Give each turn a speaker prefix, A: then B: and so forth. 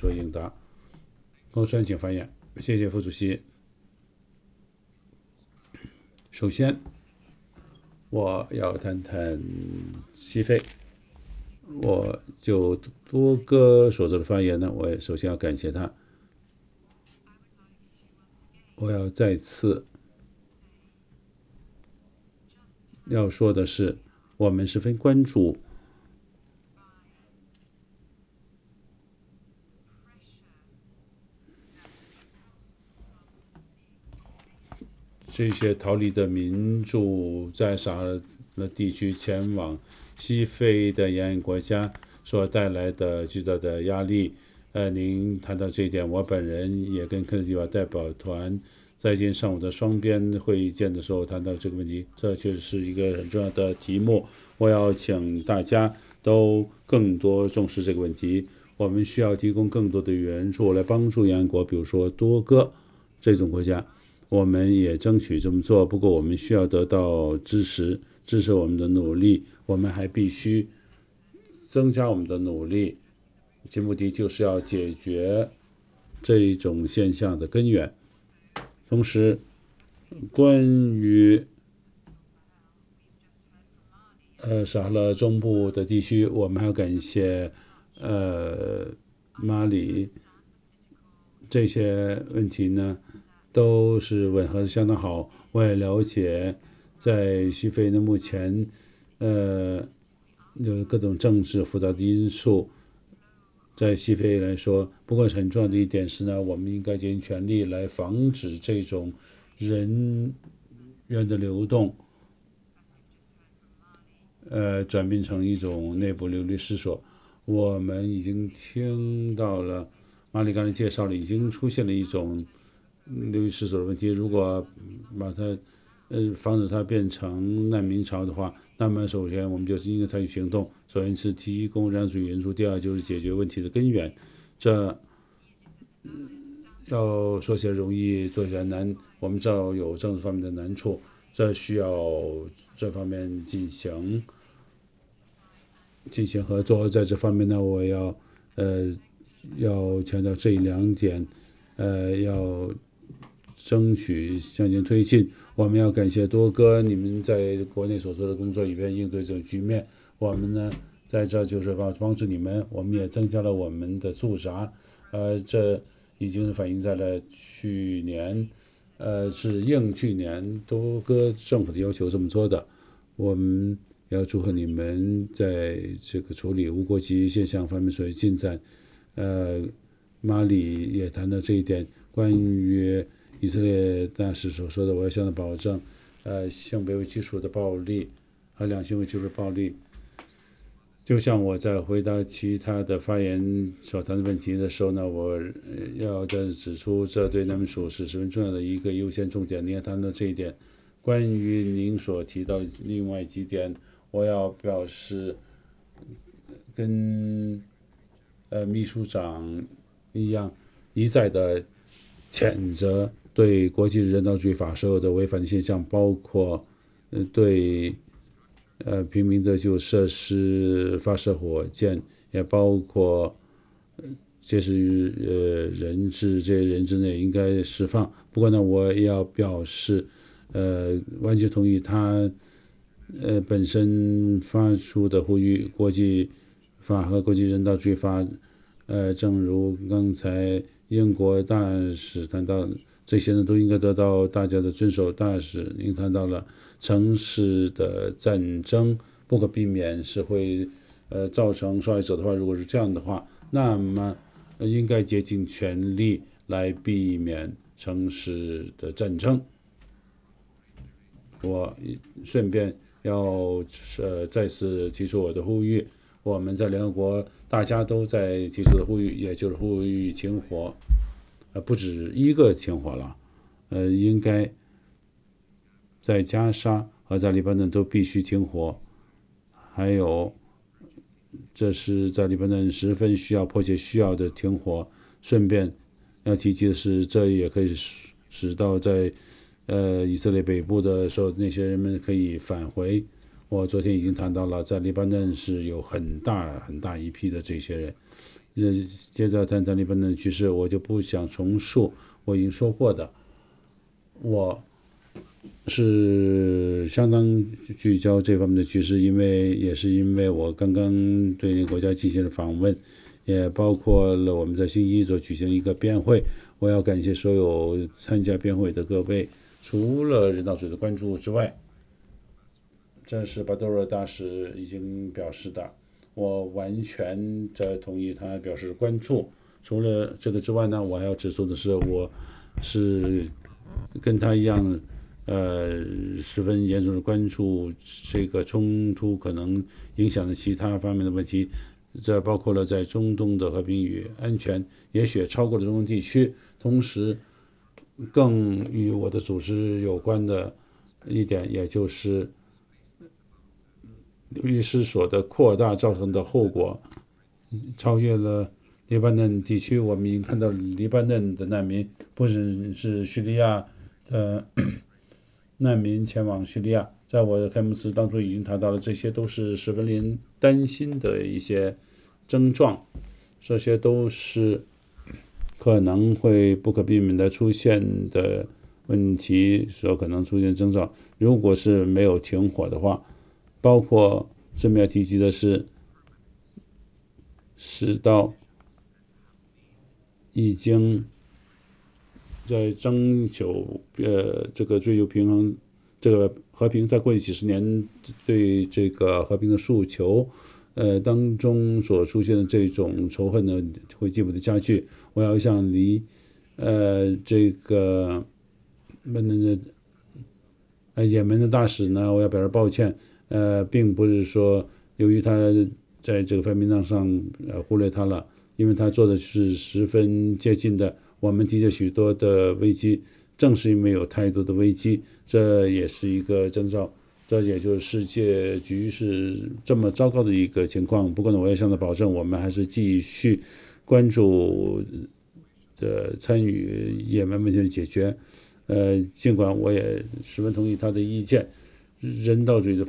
A: 做应答。彭川请发言。谢谢副主席。首先，我要谈谈西非。我就多哥所做的发言呢，我也首先要感谢他。我要再次要说的是，我们十分关注这些逃离的民众在撒哈拉地区前往西非的沿岸国家所带来的巨大的压力。您谈到这一点，我本人也跟科特迪瓦代表团在今天上午的双边会议见的时候谈到这个问题，这确实是一个很重要的题目。我要请大家都更多重视这个问题。我们需要提供更多的援助来帮助沿岸国，比如说多哥这种国家。我们也争取这么做，不过我们需要得到支持我们的努力。我们还必须增加我们的努力，其目的就是要解决这一种现象的根源。同时，关于撒哈拉中部的地区，我们还要感谢马里这些问题呢，都是吻合的相当好。我也了解，在西非呢，目前有各种政治复杂的因素。在西非来说，不过很重要的一点是呢，我们应该竭尽全力来防止这种人员的流动，转变成一种内部流离失所。我们已经听到了马里刚才介绍了，已经出现了一种流离失所的问题。如果把它防止它变成难民潮的话，那么首先我们就是应该采取行动。首先是提供人道主义援助，第二就是解决问题的根源。这要说起来容易，做起来难。我们知道有政治方面的难处，这需要这方面进行合作。在这方面呢，我要强调这两点，要争取向前推进。我们要感谢多哥你们在国内所做的工作，以便应对这种局面。我们呢，在这就是帮助你们，我们也增加了我们的驻扎。这已经是反映在了去年，是应去年多哥政府的要求这么做的。我们要祝贺你们在这个处理无国籍现象方面所有进展。马里也谈到这一点。关于以色列大使所说的，我要向他保证，性别为基础的暴力和两性为基础的暴力，就像我在回答其他的发言所谈的问题的时候呢，我要再指出，这对难民署是十分重要的一个优先重点。您也谈到这一点。关于您所提到的另外几点，我要表示跟秘书长一样，一再的谴责对国际人道主义法所有的违反的现象，包括对平民的就设施发射火箭，也包括这是人质，这些人质呢应该释放。不过呢，我也要表示，完全同意他本身发出的呼吁，国际法和国际人道主义法。正如刚才英国大使谈到，这些呢都应该得到大家的遵守。大使您谈到了城市的战争不可避免是会造成受害者的话，如果是这样的话，那么应该竭尽全力来避免城市的战争。我顺便要再次提出我的呼吁。我们在联合国大家都在提出的呼吁，也就是呼吁停火，不止一个停火了，应该在加沙和在黎巴嫩都必须停火。还有，这是在黎巴嫩十分迫切需要的停火。顺便要提及的是，这也可以使到在以色列北部的时候，那些人们可以返回。我昨天已经谈到了，在黎巴嫩是有很大一批的这些人。 接着谈谈黎巴嫩的局势，我就不想重述我已经说过的。我是相当聚焦这方面的局势，也是因为我刚刚对那个国家进行了访问，也包括了我们在星期一所举行一个辩会。我要感谢所有参加辩会的各位，除了人道主义的关注之外，这是巴多尔大使已经表示的，我完全同意他表示关注。除了这个之外呢，我还要指出的是，我是跟他一样，十分严重的关注这个冲突可能影响的其他方面的问题，这包括了在中东的和平与安全，也许超过了中东地区。同时，更与我的组织有关的一点，也就是律师所的扩大造成的后果，超越了黎巴嫩地区。我们已经看到黎巴嫩的难民，不只是叙利亚的难民前往叙利亚，在我的开幕词当中已经谈到了，这些都是十分令人担心的一些症状，这些都是可能会不可避免的出现的问题所可能出现征兆。如果是没有停火的话，包括顺便提及的是到已经在征求这个追求平衡，这个和平，在过去几十年对这个和平的诉求当中所出现的这种仇恨呢，会进一步的加剧。我要向这个也门的大使呢，我要表示抱歉。并不是说由于他在这个发言档上忽略他了，因为他做的是十分接近的。我们的确许多的危机，正是因为有太多的危机，这也是一个征兆。这也就是世界局势这么糟糕的一个情况。不过呢，我要向他保证，我们还是继续关注参与也门问题的解决。尽管我也十分同意他的意见，人道主义的